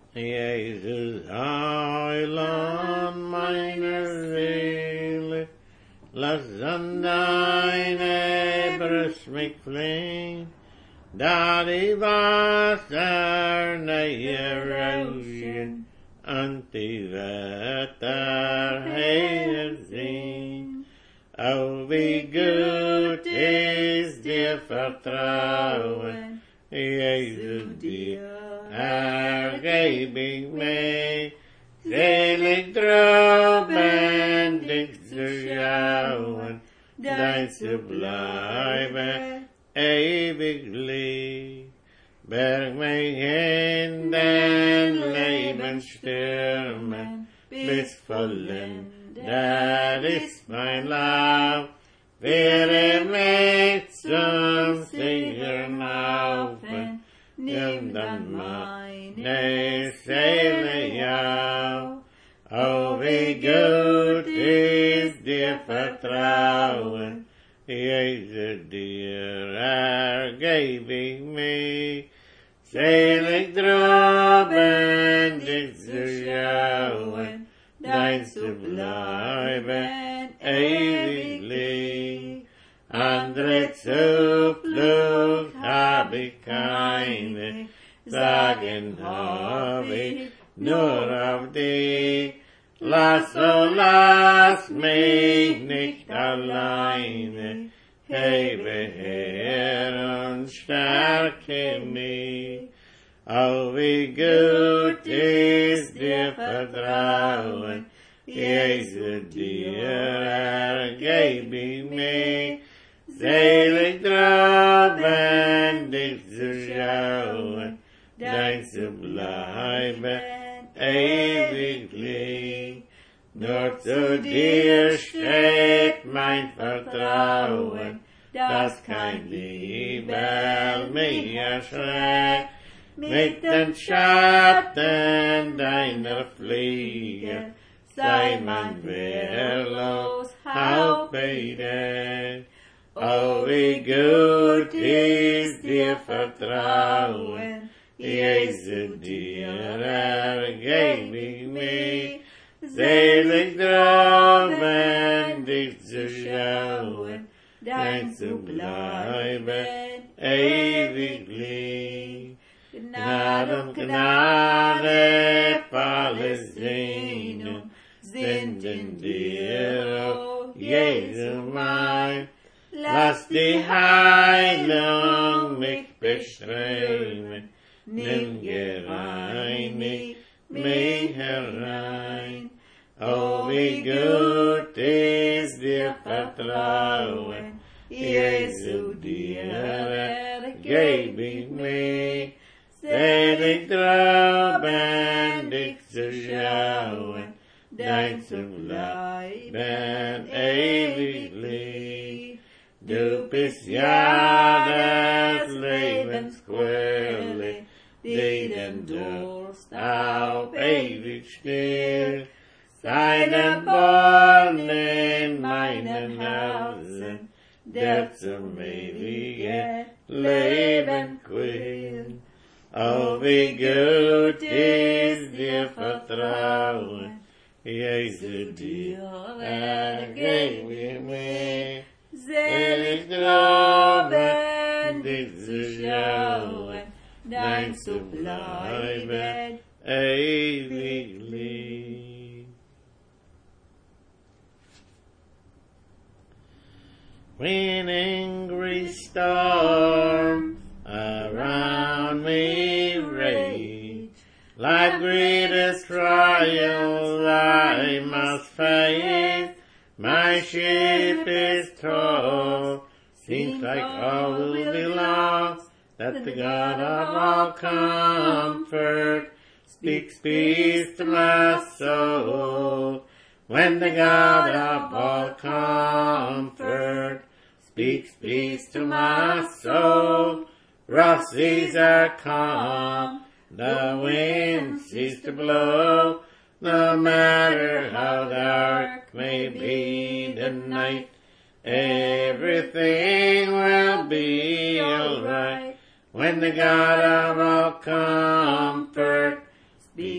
Jesus, Heiland meiner Seele, lass an deine Brust mich fliehen, da die Wasser näher rauschen, und die Wetter her sehen. Oh, wie gut ist dir Vertrauen, Jesus, dir ergeb ich mich, selig droben dich zu schauen, dein zu bleiben ewiglich. Berg mich in den Lebensstürmen, bis vollendet ist mein Lauf, wäre mich zum sichern Haufen, nimm dann meine Seele auf. Oh, wie gut ist dir Vertrauen, Jesus, dir ergeb ich mich, selig droben dich zu schauen, dein zu bleiben ewiglich. Andere Zuflucht hab ich keine, sagen hab ich nur auf dich. Lass mich nicht alleine, hebe her und stärke mich. Oh, wie gut ist dir Vertrauen, Jesus, dir ergeb ich mich, selig droben dich zu schauen, dein zu bleiben ewiglich. Nur zu dir steht mein Vertrauen, dass kein Liebe mich erschreckt, mit den Schatten deiner Fliege, sei man wehrlos aufbedeckt. Oh, wie gut ist dir Vertrauen, Jesus, dir ergeb ich mich, selig droben dich zu schauen, dein zu bleiben ewiglich. Gnade und Gnade, Palästinum, sind in dir, oh Jesu mein. Lass die Heilung mich bestreben, nimm gereinigt mich herein. Oh, wie gut ist dir Vertrauen, Jesu, dir ergeb ich mich, selig droben dich zu schauen, dein zu bleiben ewiglich. Du bist ja des Lebens Quelle, die den Durst auf ewig stillt. Sei der Born in meinem Herzen, der zum ewigen Leben quillt. Oh, wie gut ist dir Vertrauen, Jesus, dir ergeb ich mich, selig droben dich zu schauen, dein zu bleiben ewiglich. When angry storms around me rage, like greatest trials I must face, my ship is tossed, seems like all will be lost, that the God of all comfort speaks peace to my soul. When the God of all comfort speaks peace to my soul, rough seas are calm, the wind ceases to blow, no matter how dark may be the night, everything will be alright. When the God of all comfort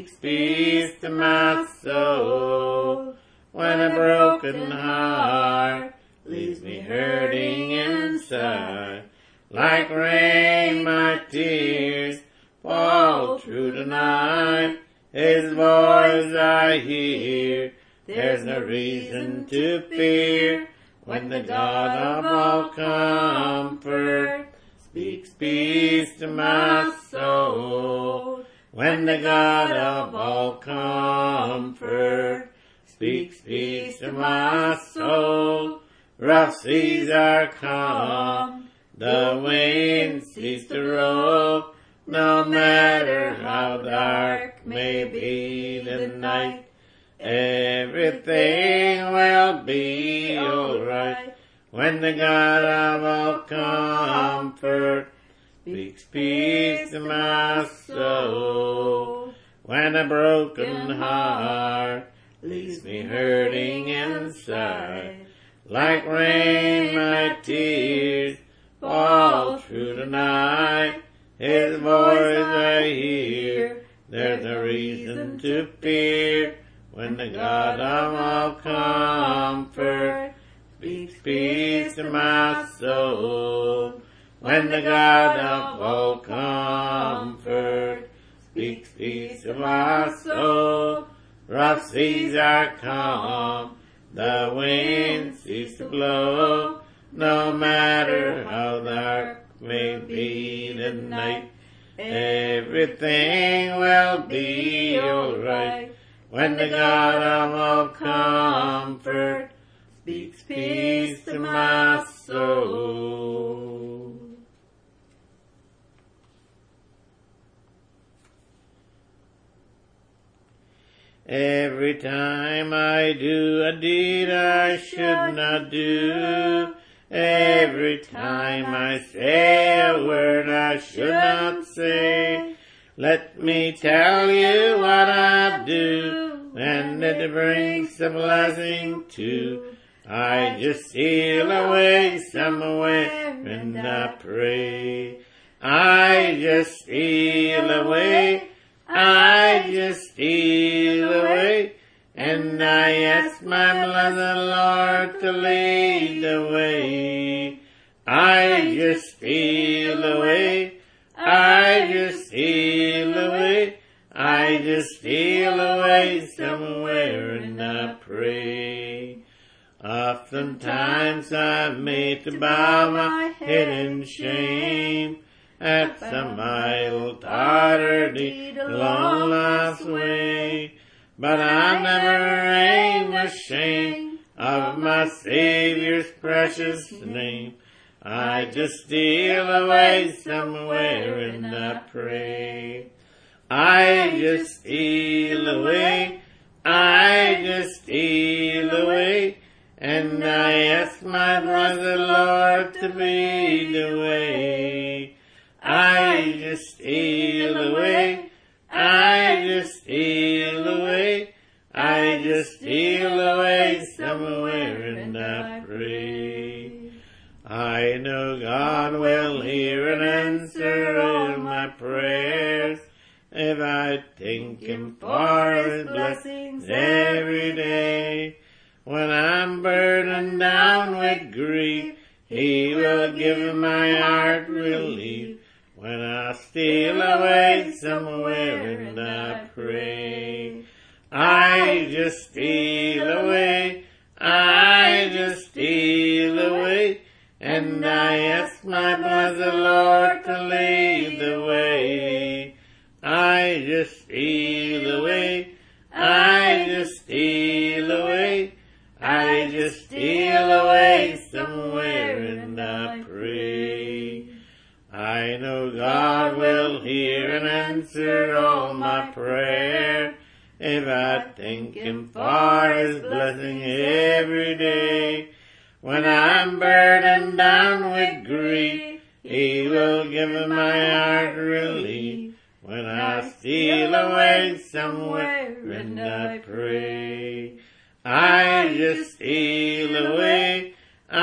to my soul. When a broken heart leaves me hurting inside, like rain my tears fall through the night. His voice I hear, there's no reason to fear. When the God of all comfort speaks peace to my soul. When the God of all comfort speaks peace to my soul. Rough seas are calm, the wind ceases to roll. No matter how dark may be the night, everything will be alright. When the God of all comfort speaks peace to my soul. When a broken heart leaves me hurting inside, like rain my tears fall through the night. His voice I hear, there's no reason to fear. When the God of all comfort speaks peace to my soul. When the God of all comfort speaks peace to my soul. Rough seas are calm, the wind ceases to blow. No matter how dark may be the night, everything will be alright. When the God of all comfort speaks peace to my soul. Every time I do a deed I should not do, every time I say a word I should not say, let me tell you what I do, and it brings a blessing too. I just steal away somewhere and I pray. I just steal away, I just steal away, and I ask my blessed Lord to lead the way. I just steal away, I just steal away, I just steal away somewhere and I pray. Oftentimes I've made to bow my head in shame at some idle thought or deed along life's way, but I never aim ashamed of my Savior's precious name. I just steal away somewhere and I pray. I just steal away, I just steal away, and I ask my blessed Lord to lead the way. I just steal away, I just steal away, I just steal away somewhere and I pray. I know God will hear and answer all my prayers if I thank Him for His blessings every day. When I'm burdened down with grief, He will give my heart relief. When I steal away somewhere and I pray. I just steal away, I just steal away, and I ask my blessed Lord to lead the way. I just steal away, I just steal away, I just steal away somewhere and I pray. I know God will hear and answer all my prayer if I thank Him for His blessing every day. When I'm burdened down with grief, He will give my heart relief. When I steal away somewhere and I pray. I just steal away,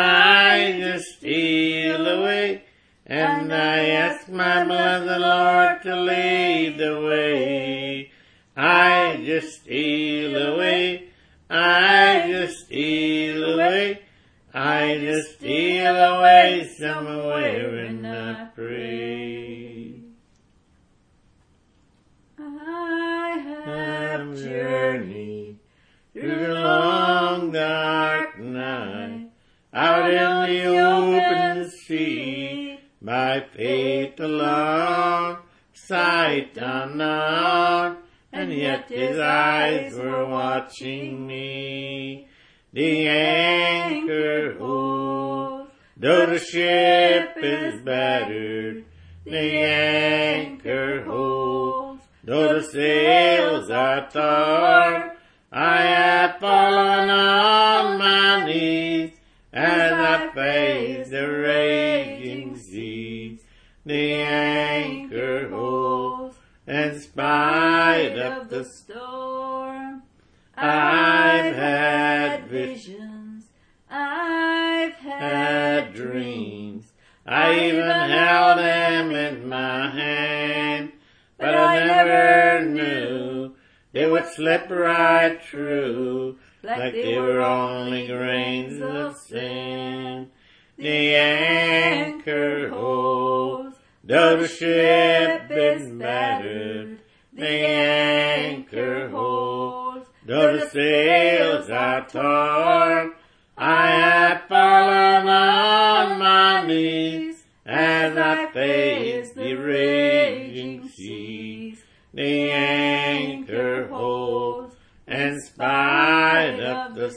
I just steal away, and I ask my blessed Lord to lead the way. I just steal away. I just steal away. I just steal away somewhere when I pray. I have journeyed Through the long dark night, out in the open sea, by faith alone, sight unknown, and yet his eyes were watching me. The anchor holds, though the ship is battered. The anchor holds, though the sails are torn. I have fallen on my knees as I face the raging seas. The anchor holds, in spite of the storm. I've had visions, I've had dreams. I even held them in my hand, but I never knew they would slip right through like they were only grains of sand. The anchor holds, though the ship is battered. The anchor holds, though the sails are torn. I have fallen on my knees as I face the raging seas. The anchor holds, in spite of the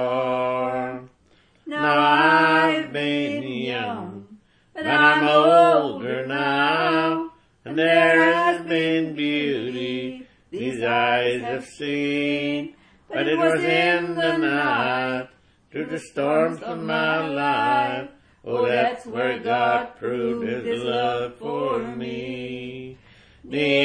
storm. Now I've been young, but I'm older now, and there has been beauty these eyes have seen. But it was in the night, through the storms of my life, oh, that's where God proved His love for me. The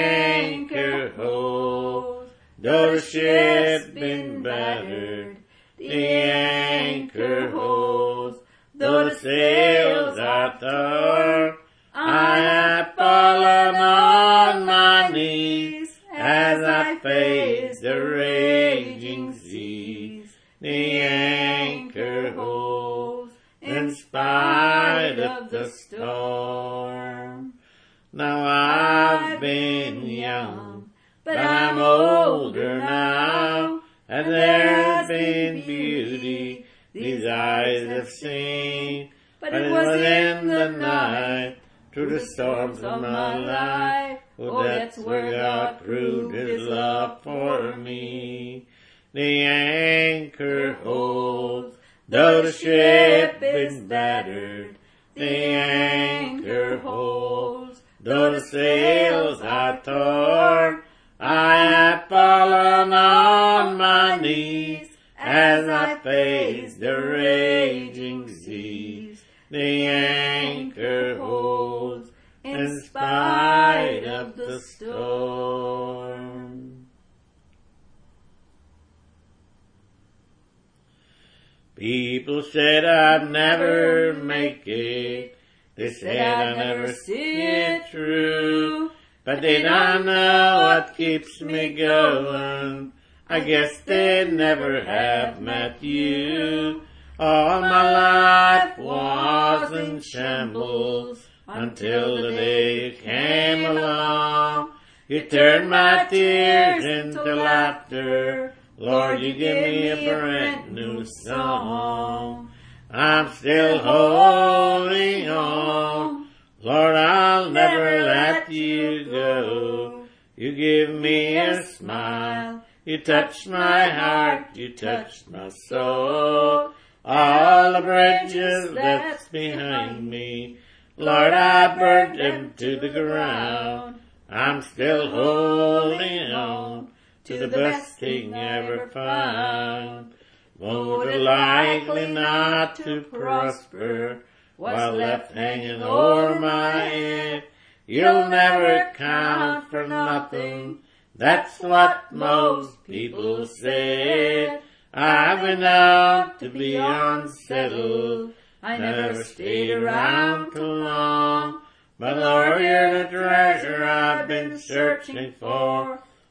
anchor holds, though the ship's been battered. The anchor holds, though the sails are torn. I have fallen on my knees as I face the raging seas. The anchor holds, in spite of the storm. Now I've been young, but I'm older now, and there's been beauty these eyes have seen. But it was in the night, through the storms of my life, oh, that's where God proved His love for me. The anchor holds, though the ship is battered. The anchor holds, though the sails are torn. I have fallen on my knees as I face the raging seas. The anchor holds, in spite of the storm. People said I'd never make it. They said I'd never see it through. But they don't know what keeps me going. I guess they never have met you. All my life was in shambles until the day you came along. You turned my tears into laughter. Lord, you give me a brand new song. I'm still holding on. Lord, I'll never let you go. You give me a smile. You touch my heart. You touch my soul. All the bridges left behind me, Lord, I burned them to the ground. I'm still holding on to the best thing I ever found. More than likely not to prosper, what's left hanging over my head. You'll never count for nothing, that's what most people say. I've been known to be unsettled, I never stayed around too long. But Lord, you're the treasure I've been searching for.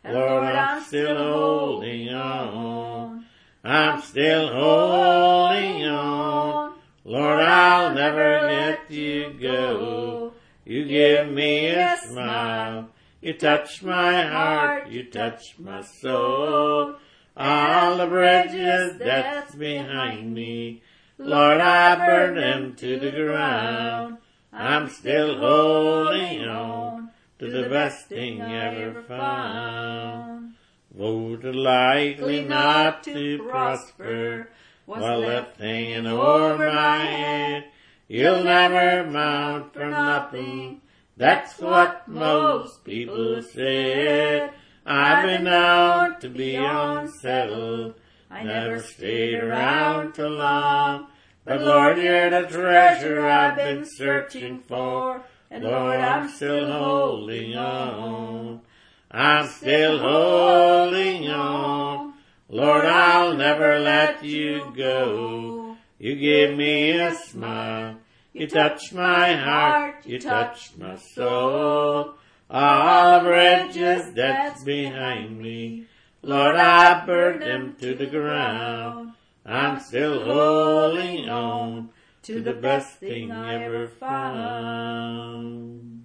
Lord, I'm still holding on. I'm still holding on. Lord, I'll never let you go. You give me a smile. You touch my heart. You touch my soul. All the bridges that's behind me, Lord, I burn them to the ground. I'm still holding on to the best thing ever found. Voted likely not to prosper, while left hanging over my head. You'll never mount for nothing, that's what most people said. I've been known to be unsettled, I never stayed around too long. But Lord, you're the treasure I've been searching for, and Lord, I'm still holding on. I'm still holding on. Lord, I'll never let you go. You give me a smile. You touch my heart. You touch my soul. All the bridges that's behind me, Lord, I burn them to the ground. I'm still holding on to the best thing I ever found.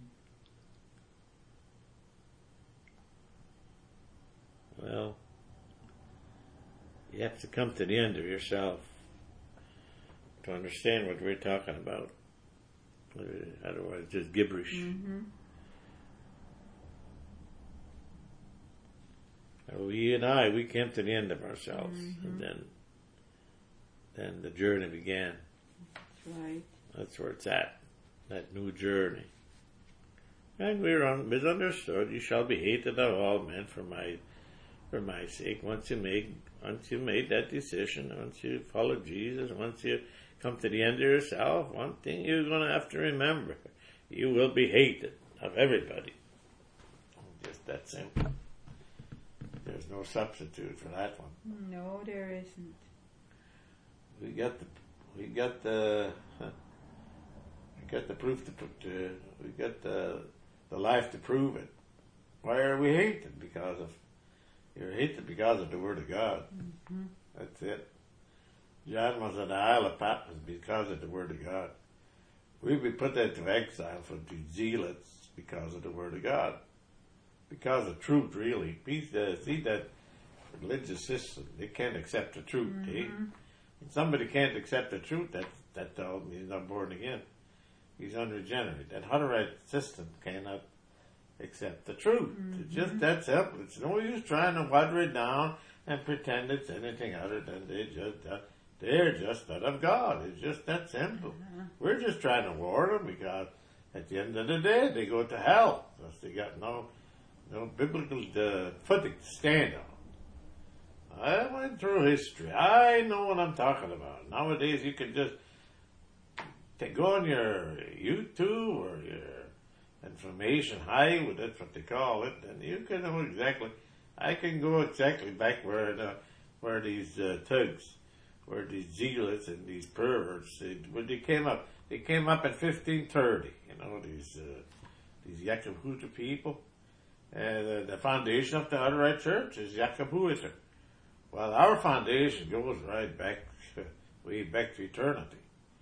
Well, you have to come to the end of yourself to understand what we're talking about. Otherwise, it's just gibberish. Mm-hmm. You and I, we came to the end of ourselves, and then the journey began. That's right. That's where it's at, that new journey. And we're misunderstood. You shall be hated of all men for my sake. Once you made that decision, once you follow Jesus, once you come to the end of yourself, one thing you're going to have to remember: you will be hated of everybody. Just that simple. There's no substitute for that one. No, there isn't. We got the proof we got the life to prove it. Why are we hated? You're hated because of the Word of God. Mm-hmm. That's it. John was at the Isle of Patmos because of the Word of God. We'll be put into exile for the zealots because of the Word of God. Because of truth, really. See that religious system, they can't accept the truth. When somebody can't accept the truth, that tells me he's not born again. He's unregenerate. That Hutterite system cannot accept the truth. It's just that simple. It's no use trying to water it down and pretend it's anything other than they're just not of God. It's just that simple. We're just trying to warn them because at the end of the day they go to hell because they got no biblical footing to stand on. I went through history. I know what I'm talking about. Nowadays you can just go on your YouTube or your information highway, that's what they call it, and you can know exactly. I can go exactly back where these thugs, where these zealots and these perverts, when they came up. They came up in 1530. These Jacob Hutter people. The foundation of the Hutterite Church is Jacob Hutter. Well, our foundation goes right back, way back to eternity.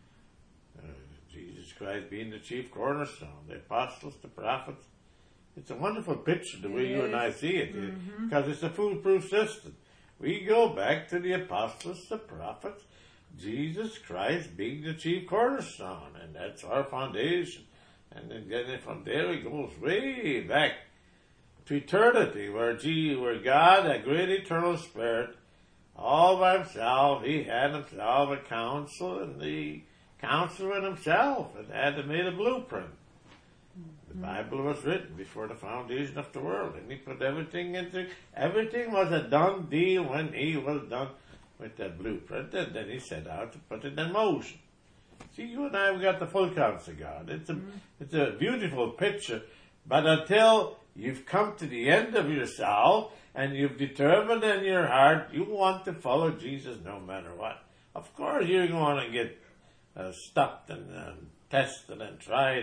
Jesus Christ being the chief cornerstone, the apostles, the prophets. It's a wonderful picture the way you and I see it, because it's a foolproof system. We go back to the apostles, the prophets, Jesus Christ being the chief cornerstone, and that's our foundation. And then from there it goes way back to eternity, where God, that great eternal Spirit, all by himself, he had himself a council, and the council in himself had made a blueprint. The Bible was written before the foundation of the world, and he put everything was a done deal when he was done with that blueprint, and then he set out to put it in motion. See, you and I have got the full counsel of God. It's a beautiful picture, but until you've come to the end of yourself and you've determined in your heart you want to follow Jesus no matter what, of course you're going to get stopped and tested and tried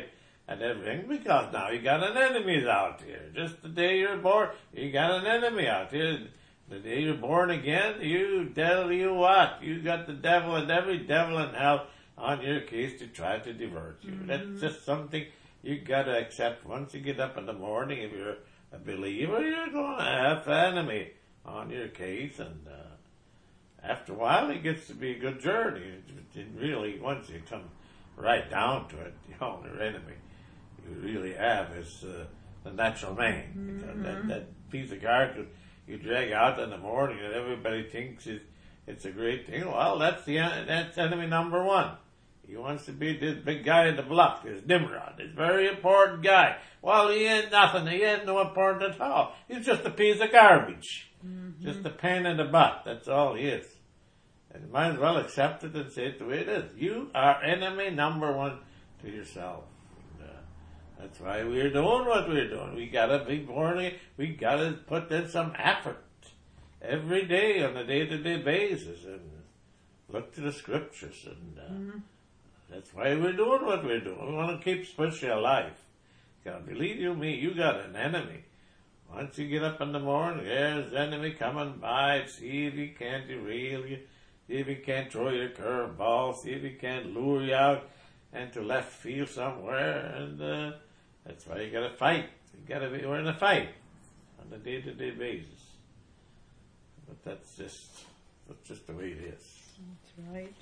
and everything, because now you got an enemy out here. Just the day you're born, you got an enemy out here. The day you're born again, you what? You got the devil and every devil in hell on your case to try to divert you. That's just something you got to accept. Once you get up in the morning, if you're a believer, you're going to have an enemy on your case, and after a while, it gets to be a good journey. It really, once you come right down to it, the only enemy you really have is the natural man. Because that piece of garbage you drag out in the morning and everybody thinks it's a great thing. Well, that's enemy number one. He wants to be this big guy in the block, this Nimrod, this very important guy. Well, he ain't nothing. He ain't no important at all. He's just a piece of garbage. Just a pain in the butt. That's all he is. And you might as well accept it and say it the way it is. You are enemy number one to yourself. And, that's why we're doing what we're doing. We gotta be born again. We gotta put in some effort every day on a day-to-day basis and look to the scriptures. And that's why we're doing what we're doing. We want to keep spiritually alive. God, believe you me, you got an enemy. Once you get up in the morning, there's the enemy coming by. See if he can't derail you. See if he can't throw you a curveball. See if he can't lure you out into left field somewhere. And that's why you got to fight. We're in a fight on a day-to-day basis. But that's just the way it is. That's right.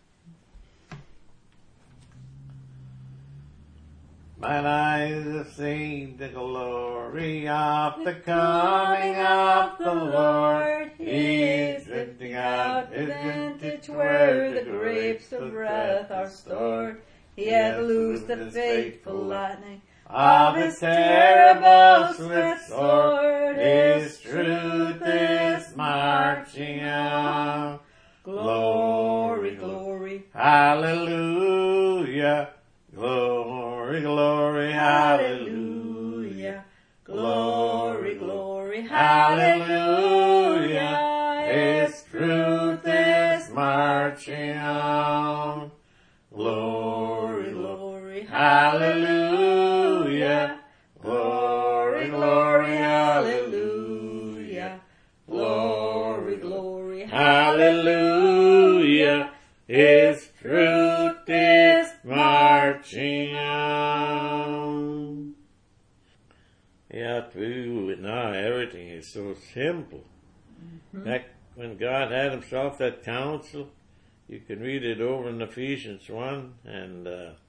Mine eyes have seen the glory of the coming of the Lord. He is drifting out his vintage where the grapes of wrath are stored. He hath loosed the fateful lightning of his terrible swift sword. His truth is marching on. Glory, glory, hallelujah. Glory, glory, hallelujah. Glory, glory, hallelujah. His truth is marching on. Glory, glory, hallelujah. Glory, glory, hallelujah. Glory, glory, hallelujah. His truth is marching on. Yeah, too, now everything is so simple. Back when God had himself that counsel, you can read it over in Ephesians 1, and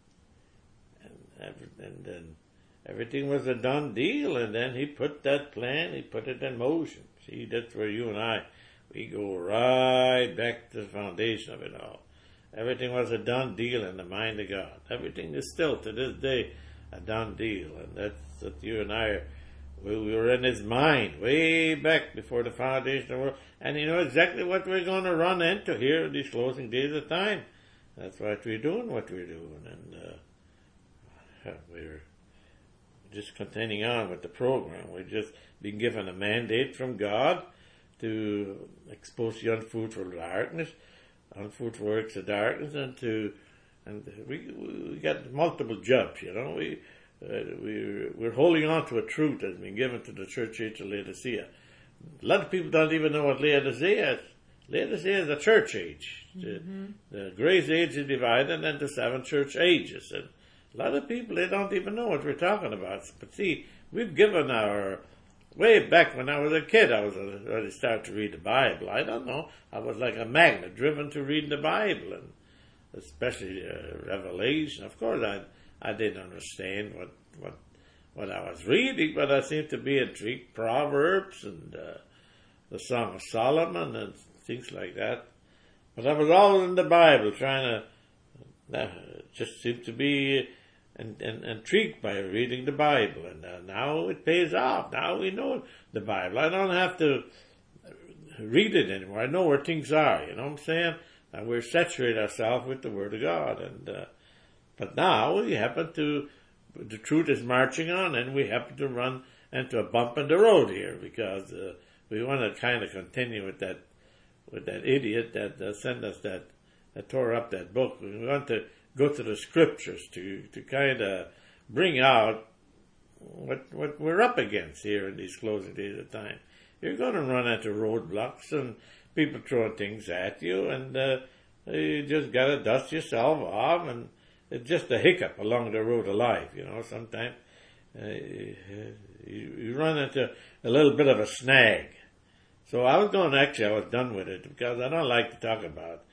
then everything was a done deal, and then he put that plan, he put it in motion. See, that's where you and I, we go right back to the foundation of it all. Everything was a done deal in the mind of God. Everything is still, to this day, a done deal. And that's what you and I, we were in his mind way back before the foundation of the world. And you know exactly what we're going to run into here in these closing days of time. That's why we're doing what we're doing. And we're just continuing on with the program. We've just been given a mandate from God to expose the unfruitful darkness, unfruitful works of darkness, and we got multiple jobs, you know. We're holding on to a truth that's been given to the church age of Laodicea. A lot of people don't even know what Laodicea is. Laodicea is a church age. The grace age is divided into 7 church ages, and a lot of people, they don't even know what we're talking about. But see, we've given way back when I was a kid, I was ready to start to read the Bible. I don't know. I was like a magnet driven to reading the Bible, and especially Revelation. Of course, I didn't understand what I was reading, but I seemed to be intrigued. Proverbs and the Song of Solomon and things like that. But I was always in the Bible, trying to just seemed to be intrigued by reading the Bible, and now it pays off. Now we know the Bible. I don't have to read it anymore. I know where things are, you know what I'm saying? And we're saturated ourselves with the Word of God. And but now we happen to, the truth is marching on, and we happen to run into a bump in the road here, because we want to kind of continue with that idiot that sent us that tore up that book. We want to go to the scriptures to kind of bring out what we're up against here in these closing days of time. You're going to run into roadblocks and people throwing things at you, and you just got to dust yourself off, and it's just a hiccup along the road of life, sometimes you run into a little bit of a snag. So I was done with it, because I don't like to talk about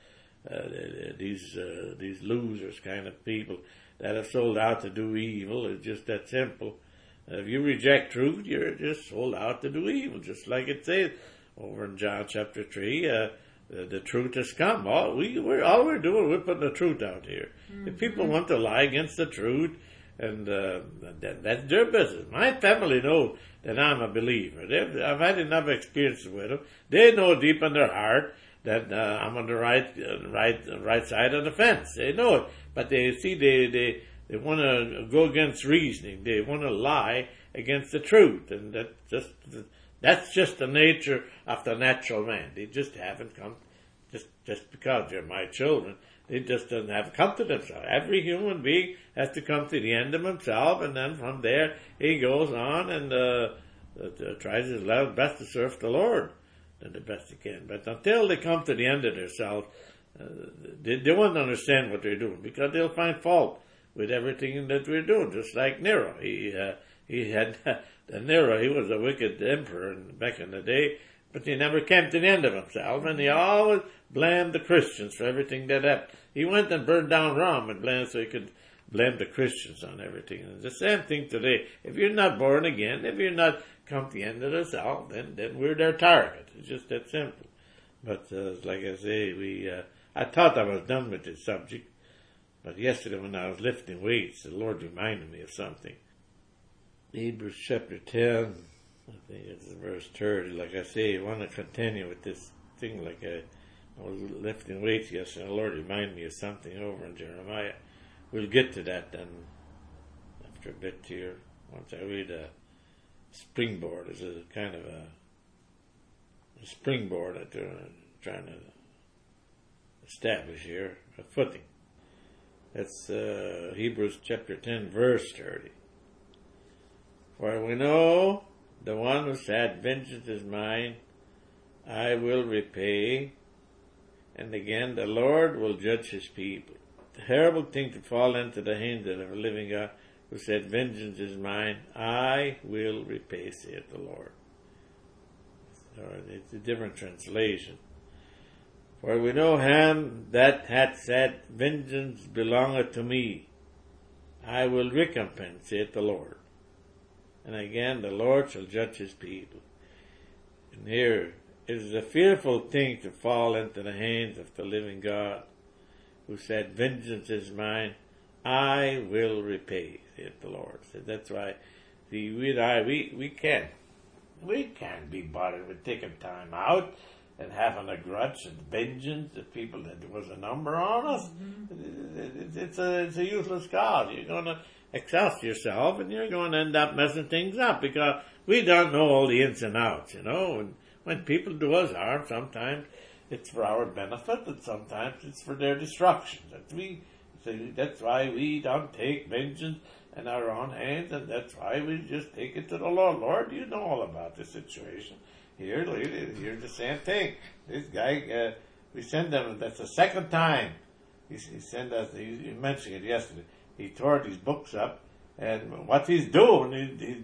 these losers kind of people that have sold out to do evil. It's just that simple. If you reject truth, you're just sold out to do evil, just like it says over in John chapter 3. The truth has come. All we're doing, we're putting the truth out here. Mm-hmm. If people want to lie against the truth, and that's their business. My family knows that I'm a believer. I've had enough experience with them. They know deep in their heart that I'm on the right side of the fence. They know it, but they want to go against reasoning. They want to lie against the truth, and that's just the nature of the natural man. They just haven't come, just because they're my children, they just haven't come to themselves. Every human being has to come to the end of himself, and then from there he goes on and tries his level best to serve the Lord the best he can. But until they come to the end of themselves, they won't understand what they're doing, because they'll find fault with everything that we're doing. Just like Nero, he had Nero. He was a wicked emperor back in the day, but he never came to the end of himself, and he always blamed the Christians for everything that happened. He went and burned down Rome and blamed, so he could blame the Christians on everything. And it's the same thing today. If you're not born again, if you're not come to the end of yourself, then we're their target. It's just that simple. But like I say, I thought I was done with this subject, but yesterday when I was lifting weights, the Lord reminded me of something. Hebrews chapter 10, I think it's verse 30. Like I say, I want to continue with this thing. Like I was lifting weights yesterday, and the Lord reminded me of something over in Jeremiah. We'll get to that then after a bit here. Once I read a springboard, it's a kind of a springboard that they're trying to establish here, a footing. That's Hebrews chapter 10, verse 30. For we know the one who said, vengeance is mine, I will repay. And again, the Lord will judge his people. It's a terrible thing to fall into the hands of a living God who said, vengeance is mine, I will repay, saith the Lord. Or it's a different translation. For we know him that hath said, vengeance belongeth to me, I will recompense, saith the Lord. And again, the Lord shall judge his people. And here, it is a fearful thing to fall into the hands of the living God, who said, vengeance is mine, I will repay, saith the Lord. So that's why we can't be bothered with taking time out and having a grudge and vengeance of people that there was a number on us. Mm-hmm. It's a useless cause. You're going to exhaust yourself, and you're going to end up messing things up, because we don't know all the ins and outs, And when people do us harm, sometimes it's for our benefit, and sometimes it's for their destruction. That's why we don't take vengeance in our own hands, and that's why we just take it to the Lord. Lord, you know all about the situation. Here, the same thing. This guy, we send them, that's the second time he sent us, he mentioned it yesterday. He tore these books up, and what he's doing, he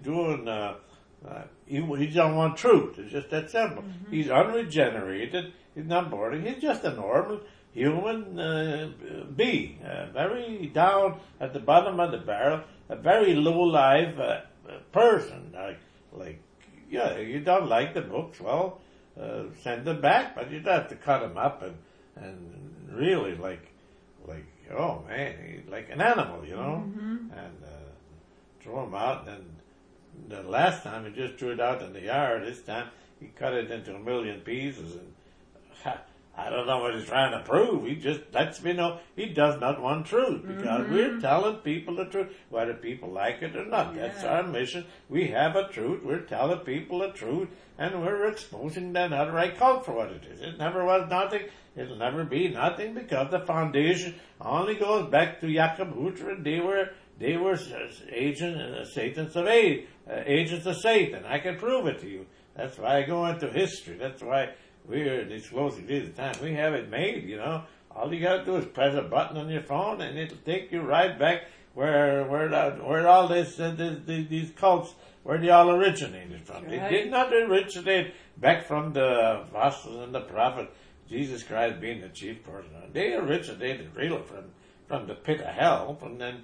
don't want truth. It's just that simple. Mm-hmm. He's unregenerated. He's not born. He's just a normal human being, very down at the bottom of the barrel, a very low life person. You don't like the books, well, send them back, but you don't have to cut them up and really oh man, he's like an animal, mm-hmm. and throw him out. And the last time he just threw it out in the yard. This time he cut it into 1 million pieces, and I don't know what he's trying to prove. He just lets me know he does not want truth, because mm-hmm. we're telling people the truth, whether people like it or not. Yeah. That's our mission. We have a truth. We're telling people the truth, and we're exposing that other cult for what it is. It never was nothing. It'll never be nothing, because the foundation only goes back to Jacob Hooter, and they were they were agents of Satan. I can prove it to you. That's why I go into history. That's why we're disclosing this time. We have it made, All you got to do is press a button on your phone, and it'll take you right back where all these cults, where they all originated from. Right. They did not originate back from the apostles and the prophets, Jesus Christ being the chief person. They originated really from the pit of hell,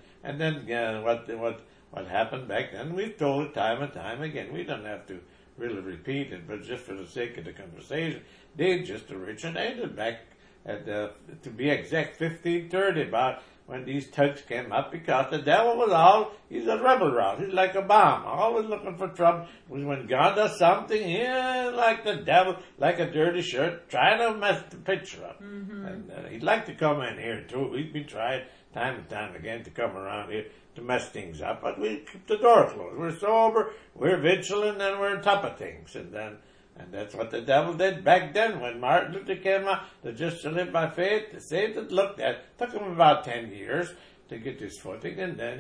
what happened back then. We've told it time and time again. We don't have to really repeat it, but just for the sake of the conversation, they just originated back at to be exact, 1530, about when these thugs came up, because the devil he's a rebel route. He's like a bomb, always looking for trouble. When God does something, like the devil, like a dirty shirt, trying to mess the picture up. Mm-hmm. And he'd like to come in here too. We've been trying time and time again to come around here to mess things up, but we keep the door closed. We're sober, we're vigilant, and we're on top of things. And that's what the devil did back then when Martin Luther came out, to just to live by faith, to say that, look, that took him about 10 years to get his footing, and then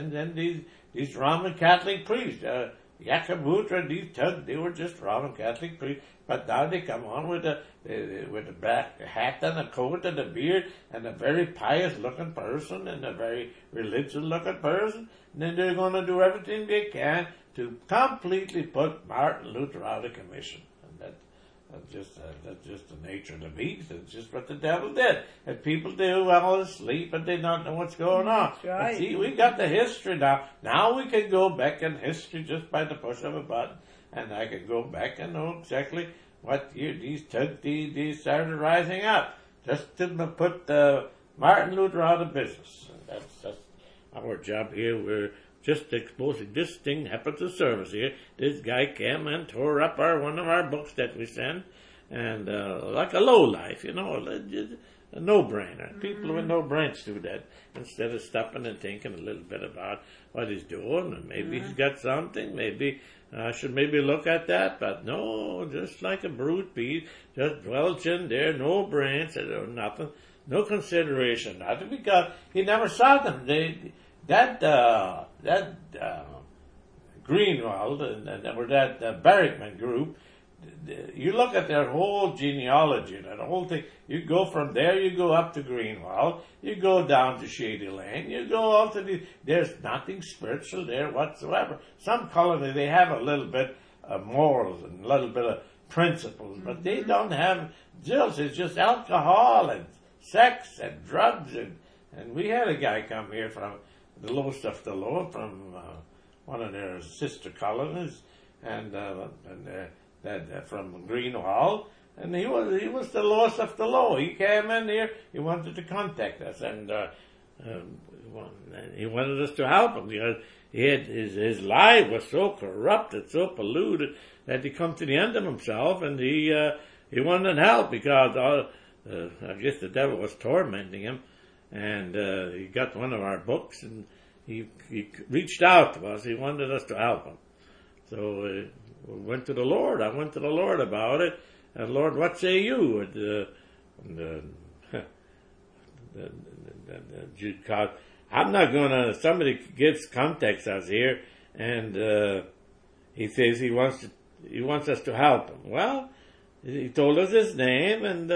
these Roman Catholic priests, Jacob Butra, these thugs, they were just Roman Catholic priests, but now they come on with a black hat and a coat and a beard, and a very pious looking person, and a very religious looking person, and then they're going to do everything they can to completely put Martin Luther out of commission. And that's just the nature of the beast. It's just what the devil did. And people do all asleep and they don't know what's going on. That's right. But see, we got the history now. Now we can go back in history just by the push of a button, and I can go back and know exactly what year these started rising up, just to put Martin Luther out of business. And that's our job here. We're just exposing this thing happened to service here. This guy came and tore up one of our books that we send, and like a low life, a no-brainer. Mm-hmm. People with no brains do that instead of stopping and thinking a little bit about what he's doing, and maybe he's got something. Maybe I should look at that, but no, just like a brute beast, just dwelching there, no brains, nothing, no consideration, nothing, because he never saw them. That Greenwald or that Barrickman group, you look at their whole genealogy, that whole thing. You go from there, you go up to Greenwald, you go down to Shady Lane, you go up to there's nothing spiritual there whatsoever. Some colony, they have a little bit of morals and a little bit of principles, but they don't have jills. It's just alcohol and sex and drugs, and we had a guy come here from the lowest of the low, from one of their sister colonies, and from Greenwald, and he was the lowest of the low. He came in here. He wanted to contact us, and he wanted us to help him, because he had his life was so corrupted, so polluted, that he come to the end of himself, and he wanted help, because I guess the devil was tormenting him. And he got one of our books, and he reached out to us. He wanted us to help him. So we went to the Lord. I went to the Lord about it. And Lord, what say you? I'm not going to. Somebody contacts us here, and he says he wants us to help him. Well, he told us his name, and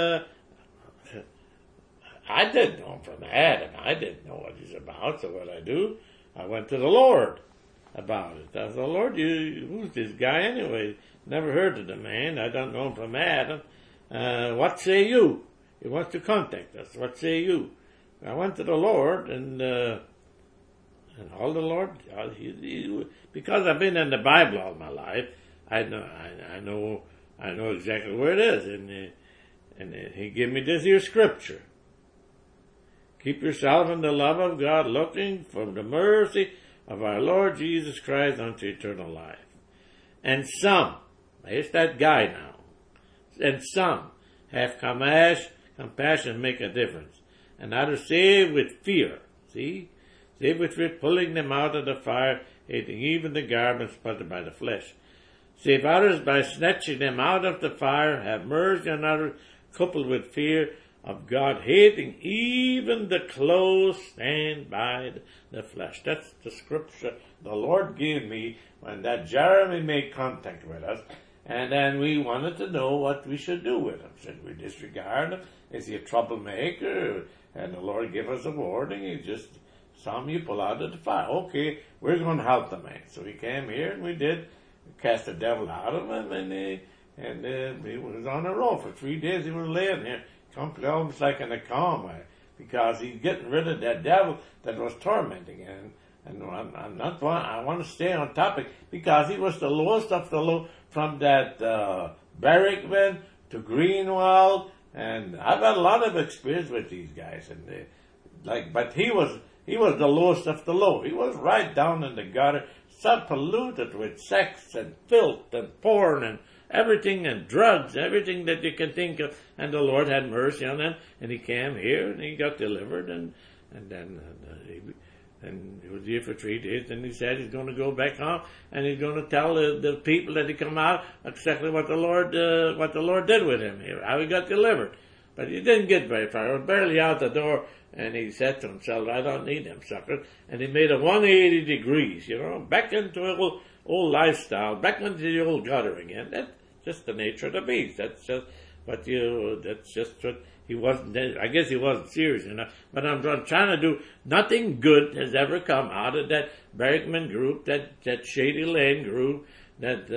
I didn't know him from Adam. I didn't know what he's about, so what I do, I went to the Lord about it. I said, Lord, who's this guy anyway? Never heard of the man. I don't know him from Adam. What say you? He wants to contact us. What say you? I went to the Lord, and all the Lord, because I've been in the Bible all my life, I know exactly where it is, and he gave me this here scripture. Keep yourself in the love of God, looking for the mercy of our Lord Jesus Christ unto eternal life. And some, there's that guy now, and some have compassion make a difference. And others save with fear, see? Save with fear, pulling them out of the fire, hating even the garments spotted by the flesh. Save others by snatching them out of the fire, have mercy on others, coupled with fear, of God, hating even the clothes stained by the flesh. That's the scripture the Lord gave me when that Jeremy made contact with us. And then we wanted to know what we should do with him. Should we disregard him? Is he a troublemaker? And the Lord gave us a warning. He just, some you pull out of the fire. Okay, we're going to help the man. So he came here and we did cast the devil out of him, and he was on the road for 3 days. He was laying here, completely almost like in a coma, because he's getting rid of that devil that was tormenting him. And I'm not. I want to stay on topic because he was the lowest of the low, from that Berrickman to Greenwald, and I've had a lot of experience with these guys. And but he was the lowest of the low. He was right down in the gutter, so polluted with sex and filth and porn and everything and drugs, everything that you can think of. And the Lord had mercy on him, and he came here and he got delivered, and then he was here for 3 days, and he said he's going to go back home, and he's going to tell the people that he come out exactly what the Lord did with him here, how he got delivered. But he didn't get very far. He was barely out the door, and he said to himself, I don't need them suckers. And he made a 180 degrees, back into an old lifestyle, back into the old gutter again. That's just the nature of the beast. That's just what he wasn't. I guess he wasn't serious enough. But I'm trying to do. Nothing good has ever come out of that Berrickman group, that Shady Lane group, that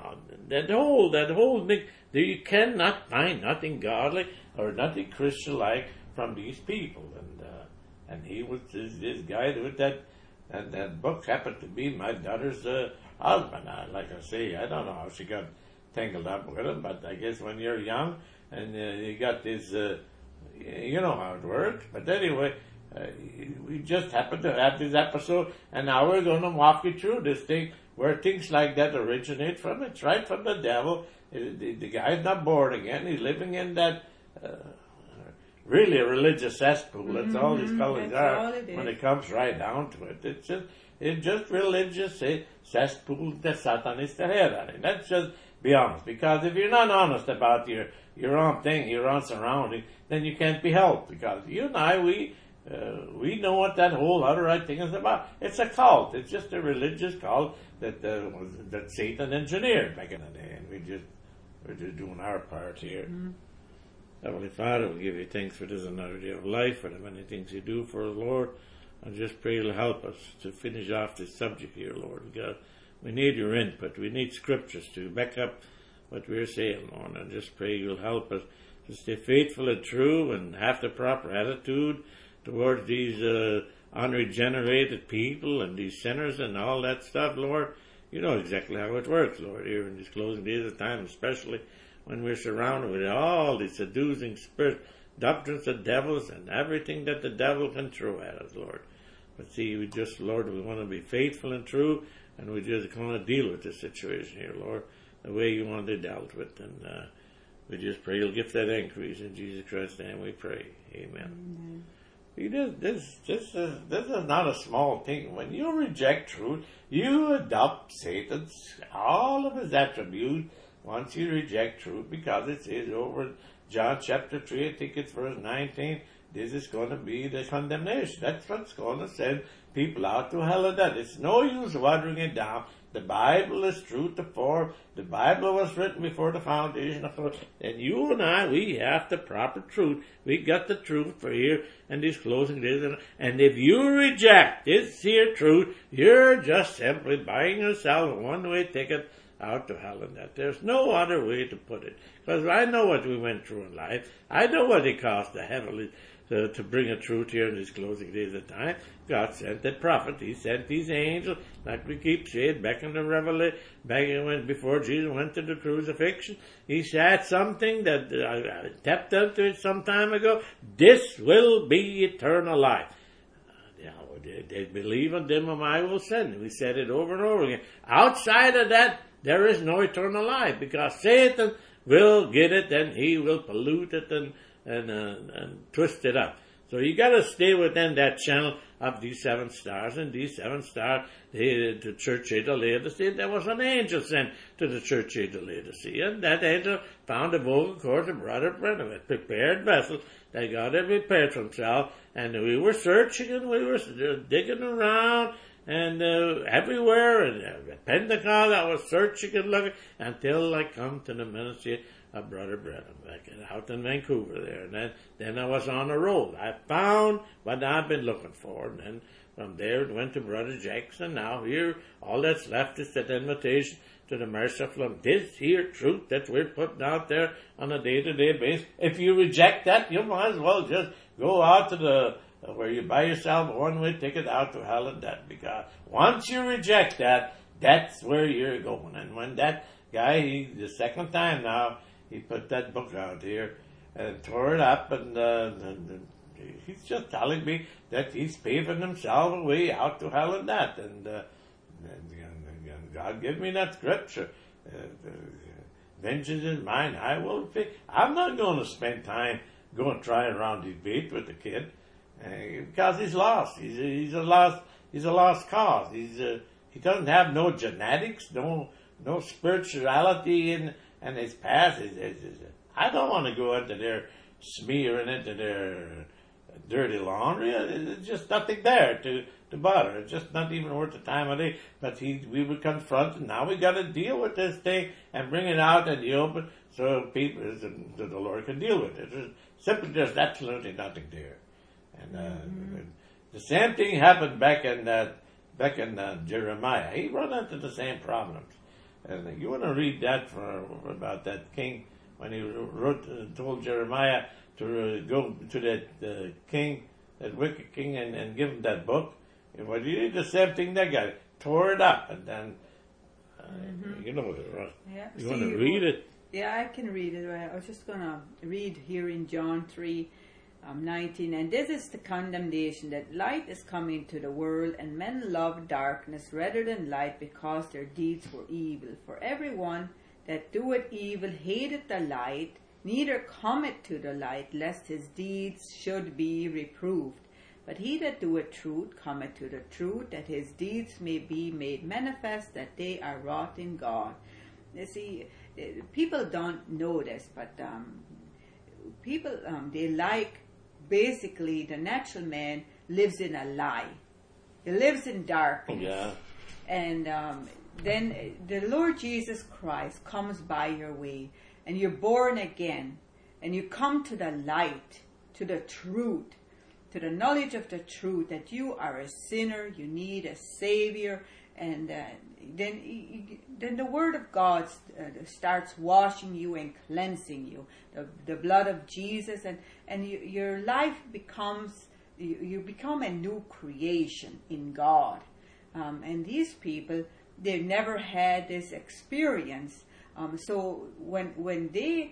whole thing. You cannot find nothing godly or nothing Christian-like from these people. And he was this guy with that book happened to be my daughter's husband. Like I say, I don't know how she got tangled up with him, but I guess when you're young and you got this, you know how it works. But anyway, we just happened to have this episode, and now we're going to walk you through this thing where things like that originate from. It's right from the devil. The guy's not born again. He's living in that really a religious cesspool. That's all these colors are when it comes right down to it. It's just religious cesspool that Satan is the head on it. Let's just be honest. Because if you're not honest about your own thing, your own surrounding, then you can't be helped. Because you and I, we know what that whole other right thing is about. It's a cult. It's just a religious cult that Satan engineered back in the day, and we're just doing our part here. Mm-hmm. Heavenly Father, we give you thanks for this another day of life, for the many things you do for the Lord. I just pray you'll help us to finish off this subject here, Lord God. We need your input. We need scriptures to back up what we're saying, Lord. And just pray you'll help us to stay faithful and true and have the proper attitude towards these unregenerated people and these sinners and all that stuff, Lord. You know exactly how it works, Lord, here in these closing days of time, especially when we're surrounded with all these seducing spirits, doctrines of devils, and everything that the devil can throw at us, Lord. But see, Lord, we want to be faithful and true, and we just want to deal with this situation here, Lord, the way you want it dealt with. And we just pray you'll give that increase. In Jesus Christ's name we pray. Amen. See, this is not a small thing. When you reject truth, you adopt Satan's, all of his attributes, once you reject truth, because it says over in John chapter 3, I think it's verse 19, this is going to be the condemnation. That's what's going to send people out to hell and death. It's no use watering it down. The Bible is true to form. The Bible was written before the foundation of the world. And you and I, we have the proper truth. We got the truth for here and these closing days. And if you reject this here truth, you're just simply buying yourself a one-way ticket out to hell and death. There's no other way to put it. Because I know what we went through in life. I know what it cost the heavily to bring a truth here in these closing days of time. God sent the prophet. He sent these angels, like we keep saying, back in the Revelation, before Jesus went to the crucifixion. He said something that I tapped into it some time ago. This will be eternal life. They believe on them whom I will send. We said it over and over again. Outside of that, there is no eternal life, because Satan will get it and he will pollute it and twist it up. So you got to stay within that channel of these 7 stars, and these 7 stars, the church age of Laodicea, there was an angel sent to the church age of Laodicea, and that angel found a vocal cord of Brother Brenham, a prepared vessel that God had prepared for himself, and we were searching and we were digging around, and everywhere, and at Pentecost I was searching and looking until I come to the ministry of Brother Brenham back out in Vancouver there. And then I was on the road. I found what I've been looking for, and then from there it went to Brother Jackson. Now here, all that's left is that invitation to the merciful, this here truth that we're putting out there on a day-to-day basis. If you reject that, you might as well just go out to the where you buy yourself a one-way ticket out to hell and death, because once you reject that, that's where you're going. And when that guy, the second time now, he put that book out here and tore it up, and he's just telling me that he's paving himself a way out to hell and death. And God give me that scripture. Vengeance is mine, I will pay. I'm not going to spend time going trying around debate with the kid. Because he's lost. He's a lost cause. He doesn't have no genetics, no spirituality in his past. I don't want to go into there smearing into their dirty laundry. It's just nothing there to bother. It's just not even worth the time of day. But we were confronted. Now we got to deal with this thing and bring it out in the open so people, the Lord can deal with it. There's absolutely nothing there. And the same thing happened back in Jeremiah. He ran into the same problems. And you want to read that about that king when he told Jeremiah to go to that king, that wicked king, and give him that book. And what he did, the same thing that guy tore it up, and then you know it, right? Yeah. You want to read it? Yeah, I can read it. I was just going to read here in John 3. 19, and this is the condemnation, that light is come into the world, and men love darkness rather than light, because their deeds were evil. For everyone that doeth evil hateth the light, neither cometh to the light, lest his deeds should be reproved. But he that doeth truth cometh to the truth, that his deeds may be made manifest, that they are wrought in God. You see, people don't know this, but people, they like, basically, the natural man lives in a lie. He lives in darkness. Yeah. And then the Lord Jesus Christ comes by your way, and you're born again, and you come to the light, to the truth, to the knowledge of the truth, that you are a sinner, you need a Savior, and then the Word of God starts washing you and cleansing you. The blood of Jesus, and your life becomes, you become a new creation in God. And these people, they've never had this experience. So when they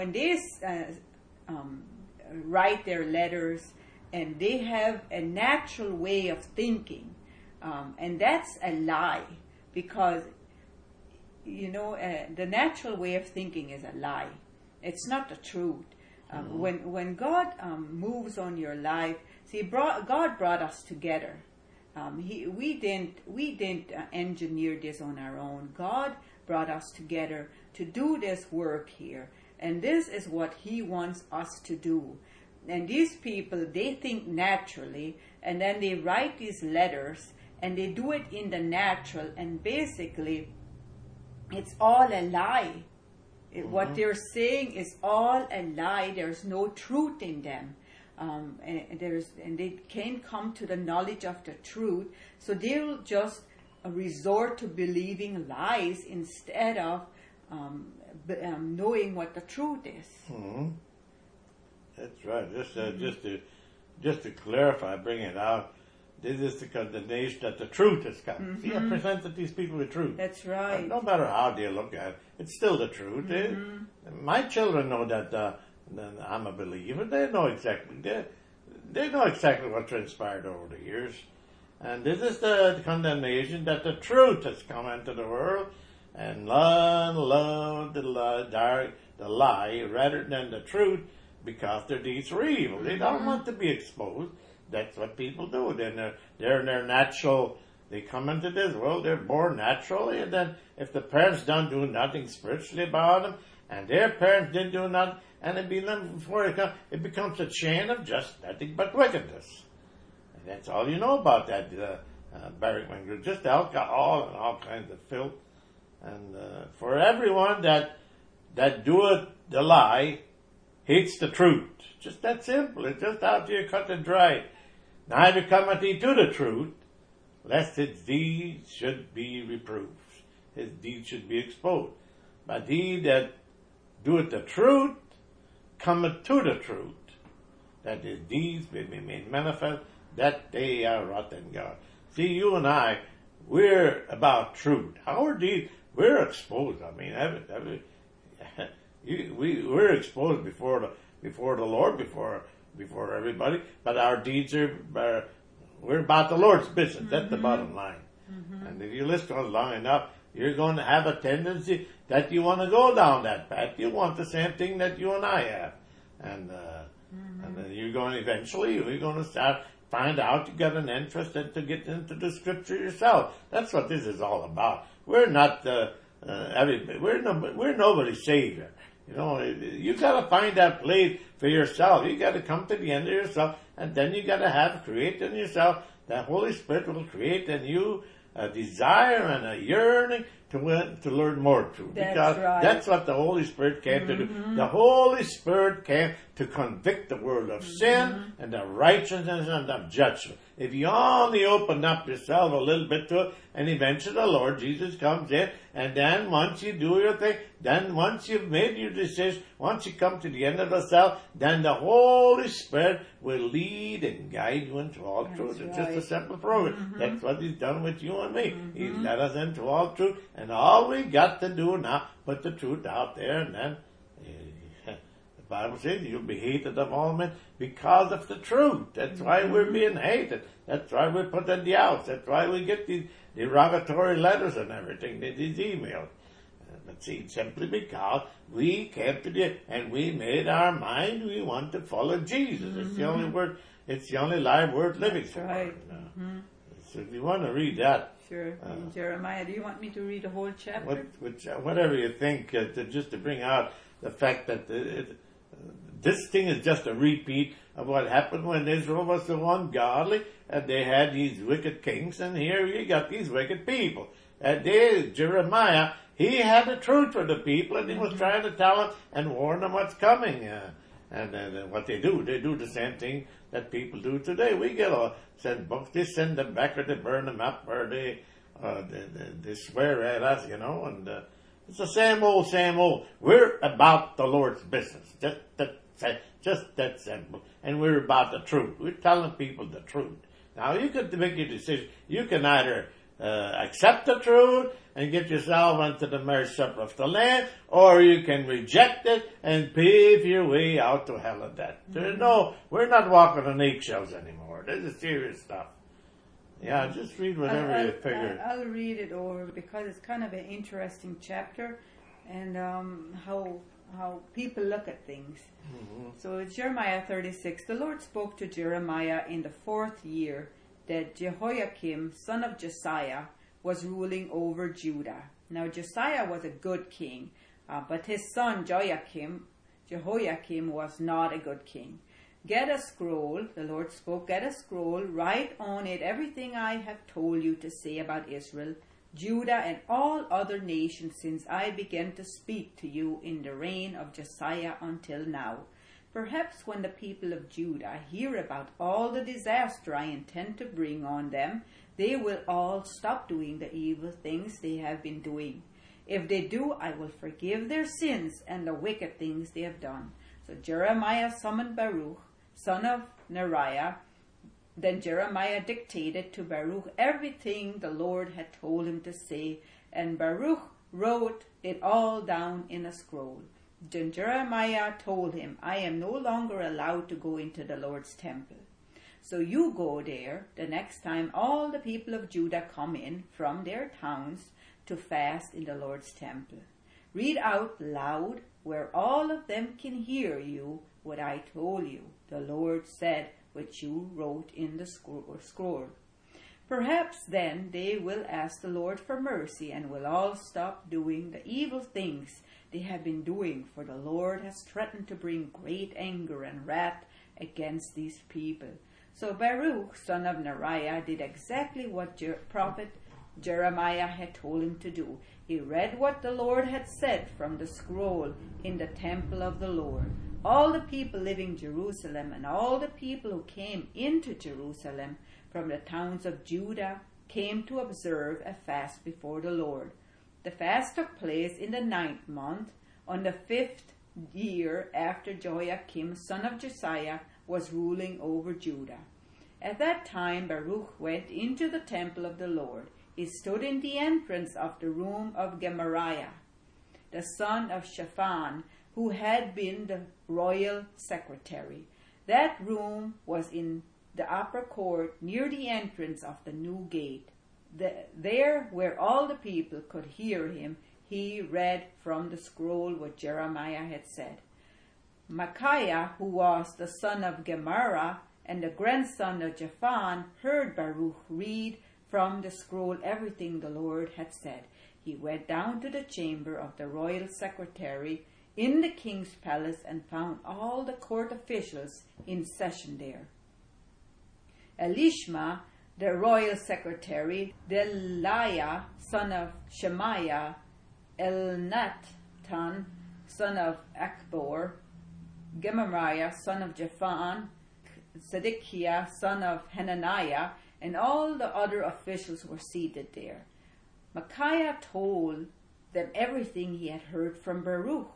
write their letters, and they have a natural way of thinking, and that's a lie, because the natural way of thinking is a lie. It's not the truth. When God moves on your life, see, God brought us together. We didn't engineer this on our own. God brought us together to do this work here, and this is what He wants us to do. And these people, they think naturally, and then they write these letters, and they do it in the natural, and basically, it's all a lie. What they're saying is all a lie. There's no truth in them. And they can't come to the knowledge of the truth, so they'll just resort to believing lies instead of knowing what the truth is. Mm-hmm. That's right. Just to clarify, bring it out. This is the condemnation that the truth has come. Mm-hmm. See, I presented these people with truth. That's right. No matter how they look at it, it's still the truth. Mm-hmm. My children know that I'm a believer. They know exactly. They know exactly what transpired over the years. And this is the condemnation that the truth has come into the world, and love the lie rather than the truth. because their deeds were evil. They don't want to be exposed. That's what people do. Then they're in their natural, they come into this world, they're born naturally, and then if the parents don't do nothing spiritually about them, and their parents didn't do nothing, and it becomes a chain of just nothing but wickedness. And that's all you know about that Barrackman group, just alcohol and all kinds of filth. And for everyone that doeth the lie, hates the truth. Just that simple. It's just out there cut and dry. Neither cometh he to the truth, lest his deeds should be reproved. His deeds should be exposed. But he that doeth the truth cometh to the truth, that his deeds may be made manifest, that they are wrought in God. See, you and I, we're about truth. Our deeds, we're exposed. I mean, we're exposed before the Lord, before everybody. But our deeds we're about the Lord's business. That's the bottom line. And if you listen to us long enough, you're going to have a tendency that you want to go down that path. You want the same thing that you and I have, and then you're going to start find out you got an interest to get into the Scripture yourself. That's what this is all about. We're not we're nobody's savior. You know, you got to find that place for yourself. You got to come to the end of yourself, and then you got to create in yourself. The Holy Spirit will create in you a desire and a yearning to learn more truth. Because that's what the Holy Spirit came to do. The Holy Spirit came to convict the world of sin and of righteousness and of judgment. If you only open up yourself a little bit to it, and eventually the Lord Jesus comes in, and then once you do your thing, then once you've made your decision, once you come to the end of the self, then the Holy Spirit will lead and guide you into all truth. It's just a simple program. That's what He's done with you and me. He's led us into all truth, and all we got to do now, put the truth out there, and then the Bible says you'll be hated of all men because of the truth. That's why we're being hated. That's why we're put in the house. That's why we get these derogatory letters and everything, these emails. But see, simply because we came to the, and we made our mind, we want to follow Jesus. It's the only word, it's the only life worth living for. Right. So if you want to read that. Sure. Jeremiah, do you want me to read the whole chapter? Whatever you think, just to bring out the fact that this thing is just a repeat of what happened when Israel was so ungodly, and they had these wicked kings, and here you got these wicked people. Jeremiah, he had the truth for the people, and he was trying to tell them and warn them what's coming. And what they do the same thing that people do today. We send books, they send them back, or they burn them up, or they swear at us, you know, and it's the same old. We're about the Lord's business. Just that simple. And we're about the truth. We're telling people the truth. Now, you can make your decision. You can either accept the truth and get yourself into the marriage supper of the Lamb, or you can reject it and pave your way out to hell and death. We're not walking on eggshells anymore. This is serious stuff. Yeah, just read whatever you figure. I'll read it over because it's kind of an interesting chapter, and how people look at things. So it's Jeremiah 36. The Lord spoke to Jeremiah in the 4th year that Jehoiakim, son of Josiah, was ruling over Judah. Now Josiah was a good king, but his son Jehoiakim was not a good king. Get a scroll, the Lord spoke, get a scroll, write on it everything I have told you to say about Israel, Judah, and all other nations since I began to speak to you in the reign of Josiah until now. Perhaps when the people of Judah hear about all the disaster I intend to bring on them, they will all stop doing the evil things they have been doing. If they do, I will forgive their sins and the wicked things they have done. So Jeremiah summoned Baruch, son of Neriah. Then Jeremiah dictated to Baruch everything the Lord had told him to say, and Baruch wrote it all down in a scroll. Then Jeremiah told him, I am no longer allowed to go into the Lord's temple. So you go there the next time all the people of Judah come in from their towns to fast in the Lord's temple. Read out loud where all of them can hear you what I told you, the Lord said, which you wrote in the scroll. Perhaps then they will ask the Lord for mercy and will all stop doing the evil things they have been doing, for the Lord has threatened to bring great anger and wrath against these people. So Baruch, son of Neriah, did exactly what prophet Jeremiah had told him to do. He read what the Lord had said from the scroll in the temple of the Lord. All the people living in Jerusalem and all the people who came into Jerusalem from the towns of Judah came to observe a fast before the Lord. The fast took place in the 9th month, on the 5th year after Jehoiakim, son of Josiah, was ruling over Judah. At that time Baruch went into the temple of the Lord. He stood in the entrance of the room of Gemariah, the son of Shaphan, who had been the royal secretary. That room was in the upper court near the entrance of the new gate. There, where all the people could hear him, he read from the scroll what Jeremiah had said. Micaiah, who was the son of Gemariah and the grandson of Japhan, heard Baruch read from the scroll everything the Lord had said. He went down to the chamber of the royal secretary in the king's palace and found all the court officials in session there. Elishma, the royal secretary, Delaiah, son of Shemaiah, Elnathan, son of Akbor, Gemariah, son of Japhan, Zedekiah, son of Hananiah, and all the other officials were seated there. Micaiah told them everything he had heard from Baruch,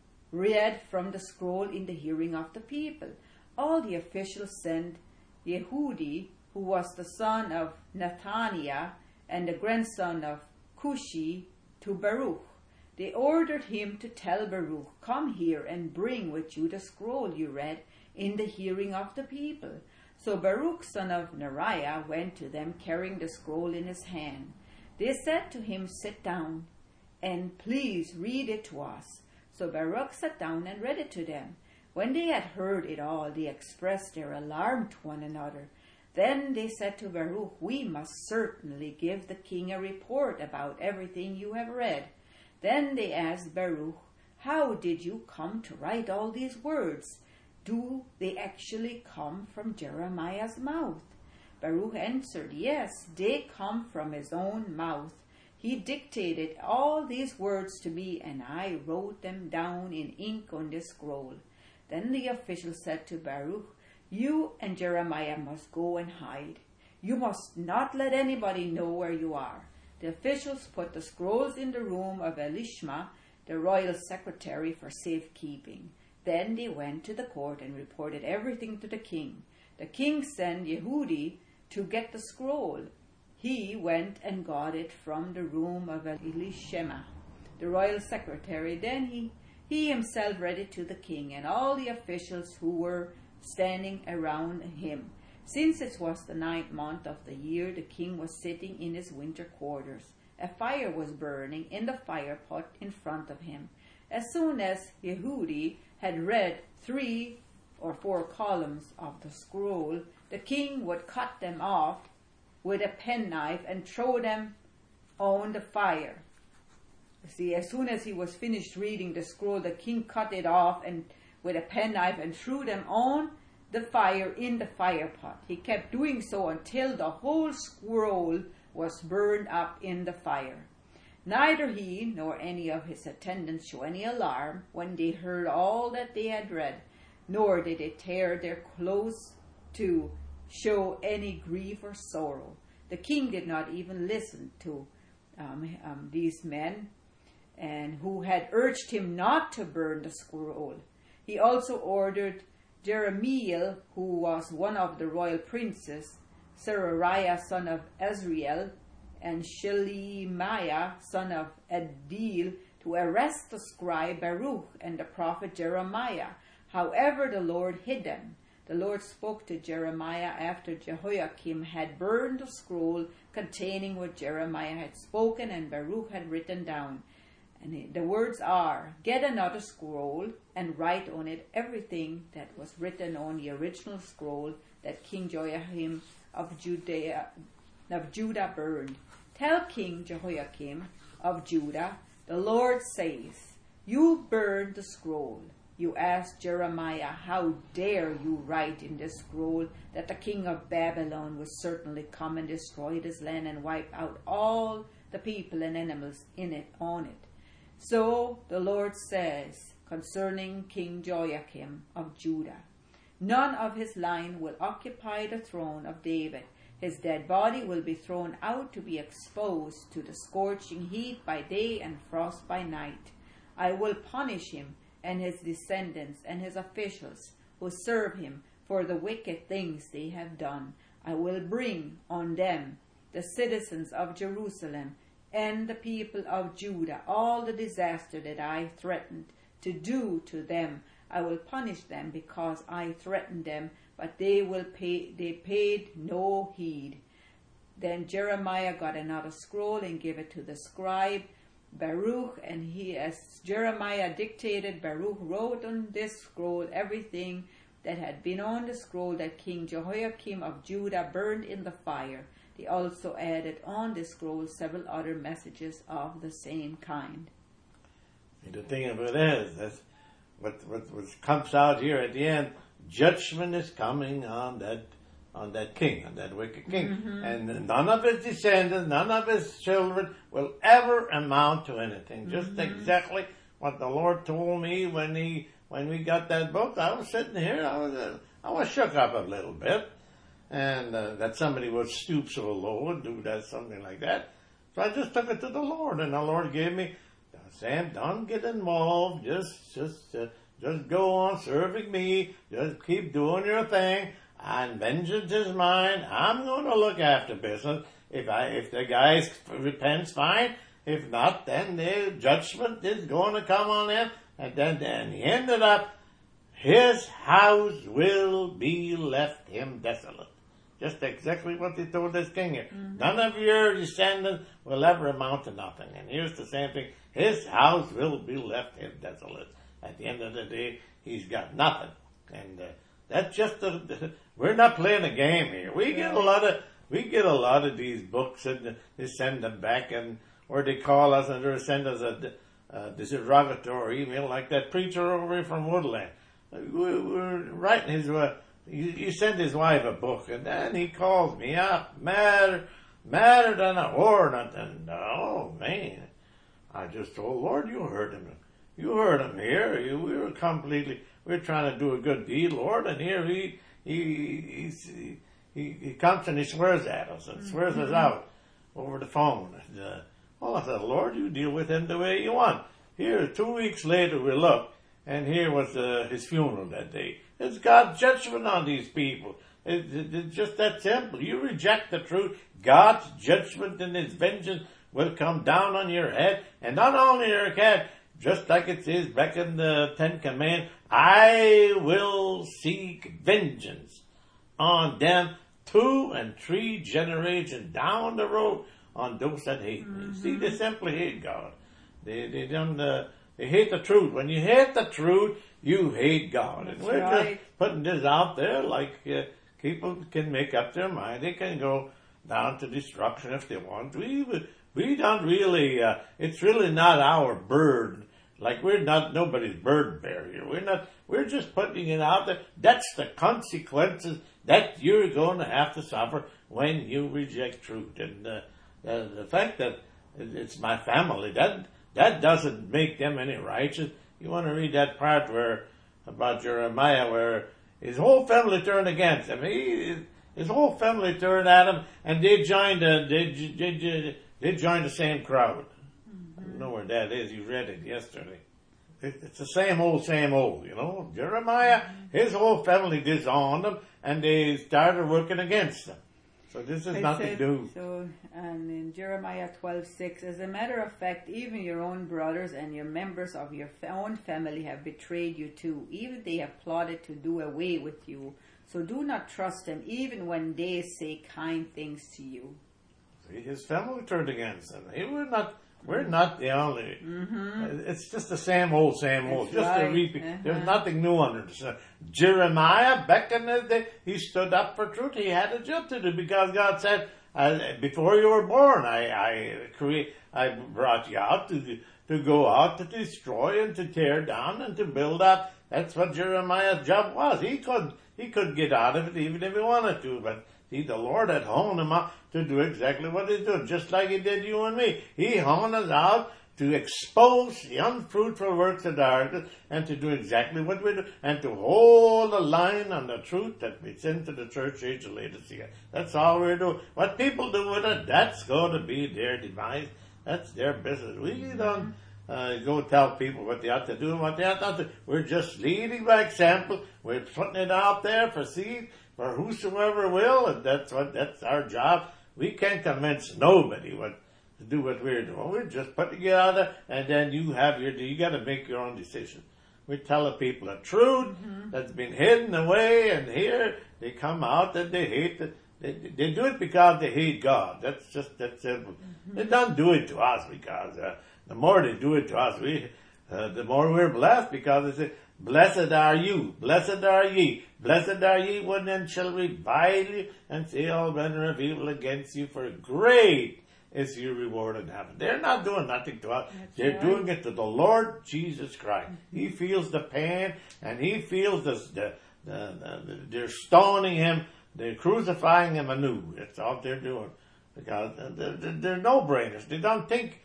read from the scroll in the hearing of the people. All the officials sent Yehudi, who was the son of Nathaniah and the grandson of Cushi, to Baruch. They ordered him to tell Baruch, "Come here and bring with you the scroll you read in the hearing of the people." So Baruch, son of Neriah, went to them carrying the scroll in his hand. They said to him, "Sit down and please read it to us." So Baruch sat down and read it to them. When they had heard it all, they expressed their alarm to one another. Then they said to Baruch, "We must certainly give the king a report about everything you have read." Then they asked Baruch, "How did you come to write all these words? Do they actually come from Jeremiah's mouth?" Baruch answered, "Yes, they come from his own mouth. He dictated all these words to me, and I wrote them down in ink on this scroll." Then the official said to Baruch, "You and Jeremiah must go and hide. You must not let anybody know where you are." The officials put the scrolls in the room of Elishma, the royal secretary, for safekeeping. Then they went to the court and reported everything to the king. The king sent Yehudi to get the scroll. He went and got it from the room of Elishama, the royal secretary. Then he himself read it to the king and all the officials who were standing around him. Since it was the 9th month of the year, the king was sitting in his winter quarters. A fire was burning in the fire pot in front of him. As soon as Yehudi had read 3 or 4 columns of the scroll, the king would cut them off with a penknife and throw them on the fire. See, as soon as he was finished reading the scroll, the king cut it off and with a penknife and threw them on the fire in the fire pot. He kept doing so until the whole scroll was burned up in the fire. Neither he nor any of his attendants showed any alarm when they heard all that they had read, nor did they tear their clothes to show any grief or sorrow. The king did not even listen to these men, and who had urged him not to burn the scroll. He also ordered Jeremiel, who was one of the royal princes, Serariah, son of Azriel, and Shelemiah, son of Adil, to arrest the scribe Baruch and the prophet Jeremiah. However, the Lord hid them. The Lord spoke to Jeremiah after Jehoiakim had burned the scroll containing what Jeremiah had spoken and Baruch had written down. And the words are, get another scroll and write on it everything that was written on the original scroll that King Joachim of Judah burned. Tell King Jehoiakim of Judah, the Lord says, you burned the scroll. You asked Jeremiah, how dare you write in this scroll that the king of Babylon will certainly come and destroy this land and wipe out all the people and animals on it. So the Lord says concerning King Joachim of Judah, none of his line will occupy the throne of David. His dead body will be thrown out to be exposed to the scorching heat by day and frost by night. I will punish him and his descendants and his officials who serve him for the wicked things they have done. I will bring on them, the citizens of Jerusalem and the people of Judah, all the disaster that I threatened to do to them. I will punish them because I threatened them, but they paid no heed. Then Jeremiah got another scroll and gave it to the scribe Baruch, and he, as Jeremiah dictated, Baruch wrote on this scroll everything that had been on the scroll that King Jehoiakim of Judah burned in the fire. They also added on the scroll several other messages of the same kind. And the thing of it is, that's what comes out here at the end, judgment is coming on that king, on that wicked king. Mm-hmm. And none of his descendants, none of his children will ever amount to anything. Mm-hmm. Just exactly what the Lord told me when we got that book. I was sitting here, I was shook up a little bit. And that somebody would stoop so low and do that, something like that. So I just took it to the Lord, and the Lord gave me, Sam, don't get involved. Just go on serving me. Just keep doing your thing. And vengeance is mine. I'm going to look after business. If the guy repents, fine. If not, then the judgment is going to come on him. And then he ended up, his house will be left him desolate. Just exactly what they told this king here. Mm-hmm. None of your descendants will ever amount to nothing. And here's the same thing. His house will be left him desolate. At the end of the day, he's got nothing. And that's just we're not playing a game here. We get a lot of these books, and they send them back, or they call us and they send us a derogatory email like that preacher over here from Woodland. We're writing his. You send his wife a book, and then he calls me up, madder than a hornet, and oh man, I just told Lord, you heard him here. We're trying to do a good deed, Lord, and here he comes and he swears at us and swears us out over the phone. And, I said, Lord, you deal with him the way you want. Here, 2 weeks later, we look, and here was his funeral that day. It's God's judgment on these people. It's just that simple. You reject the truth, God's judgment and his vengeance will come down on your head, and not only your head, just like it says back in the 10 Commandments, I will seek vengeance on them 2 and 3 generations down the road on those that hate me. See, they simply hate God. They hate the truth. When you hate the truth, you hate God. That's and we're right. just putting this out there like people can make up their mind. They can go down to destruction if they want. We don't really, it's really not our burden. Like we're not nobody's burden bearer. We're just putting it out there. That's the consequences that you're going to have to suffer when you reject truth. And the fact that it's my family, that doesn't make them any righteous. You want to read that part about Jeremiah where his whole family turned against him. His whole family turned at him, and they joined the same crowd. I don't know where that is. You read it yesterday. It's the same old, you know. Jeremiah, his whole family disowned him, and they started working against him. So this is nothing new. So, and in Jeremiah 12:6, as a matter of fact, even your own brothers and your members of your own family have betrayed you too. Even they have plotted to do away with you. So do not trust them, even when they say kind things to you. See, his family turned against him. We're not the only. It's just the same old. That's Just right. a repeat. There's nothing new under the sun. Jeremiah, back in the day, he stood up for truth. He had a job to do because God said, before you were born, I brought you out to go out to destroy and to tear down and to build up. That's what Jeremiah's job was. He could get out of it even if he wanted to, but see, the Lord had honed him out to do exactly what he's doing, just like he did you and me. He honed us out to expose the unfruitful works of darkness and to do exactly what we do, and to hold the line on the truth that we send to the church age of Laodicea. That's all we're doing. What people do with it, that's going to be their demise. That's their business. We don't go tell people what they ought to do and what they ought not to do. We're just leading by example. We're putting it out there for seed, for whosoever will, and that's our job. We can't convince nobody to do what we're doing. We're just putting it out there, and then you got to make your own decision. We tell the people the truth that's been hidden away, and here they come out and they hate it. They do it because they hate God. That's just that simple. They don't do it to us because the more they do it to us, the more we're blessed, because they say, "Blessed are you, blessed are ye, blessed are ye when men shall revile you and say all manner of evil against you, for great is your reward in heaven." They're not doing nothing to us. They're doing it to the Lord Jesus Christ. He feels the pain, and he feels they're stoning him, they're crucifying him anew. That's all they're doing, because they're no-brainers. They don't think.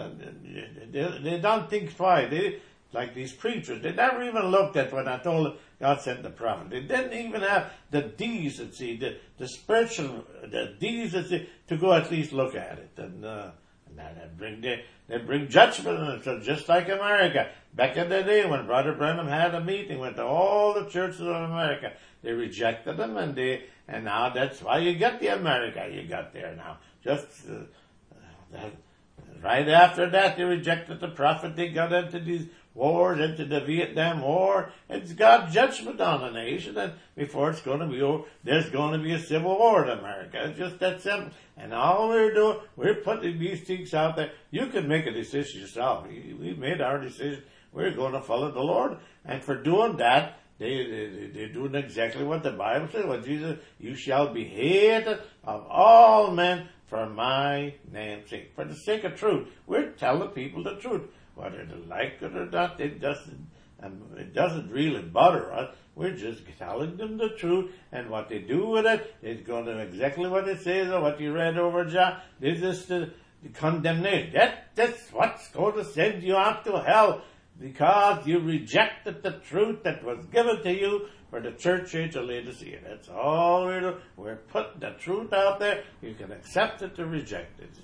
They don't think twice. Like these preachers, they never even looked at when I told them God sent the prophet. They didn't even have the decency, the spiritual, the decency to go at least look at it. And they bring judgment on it. So just like America, back in the day when Brother Branham had a meeting, went to all the churches of America, they rejected them, and now that's why you get the America you got there now. Right after that, they rejected the prophet. They got into these wars, into the Vietnam War. It's God's judgment on the nation, and before it's going to be over, there's going to be a civil war in America. It's just that simple. And all we're doing, we're putting these things out there. You can make a decision yourself. We made our decision. We're going to follow the Lord. And for doing that, they're doing exactly what the Bible says. What Jesus, you shall be hated of all men for my name's sake. For the sake of truth. We're telling people the truth. Whether they like it or not, it doesn't really bother us. We're just telling them the truth, and what they do with it is going to exactly what it says, or what you read over John. This is the condemnation. That's what's going to send you out to hell, because you rejected the truth that was given to you for the church age of Laodicea. That's all we're doing. We're putting the truth out there. You can accept it or reject it.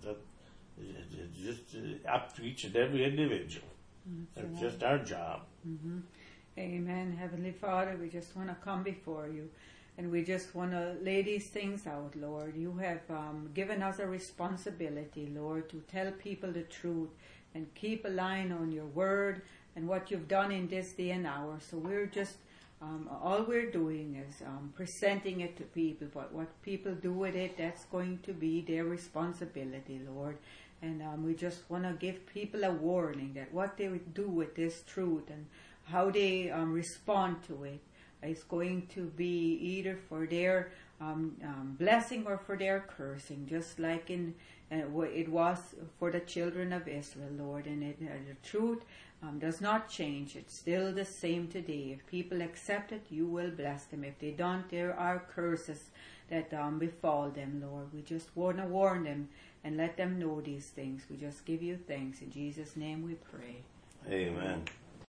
It's just up to each and every individual. That's just our job. Mm-hmm. Amen. Heavenly Father, we just want to come before you, and we just want to lay these things out, Lord. You have given us a responsibility, Lord, to tell people the truth and keep a line on your word and what you've done in this day and hour. So we're just, all we're doing is presenting it to people. But what people do with it, that's going to be their responsibility, Lord. And we just want to give people a warning that what they would do with this truth and how they respond to it is going to be either for their blessing or for their cursing, just like it was for the children of Israel, Lord. And the truth does not change. It's still the same today. If people accept it, you will bless them. If they don't, there are curses that befall them, Lord. We just want to warn them and let them know these things. We just give you thanks. In Jesus' name we pray. Amen.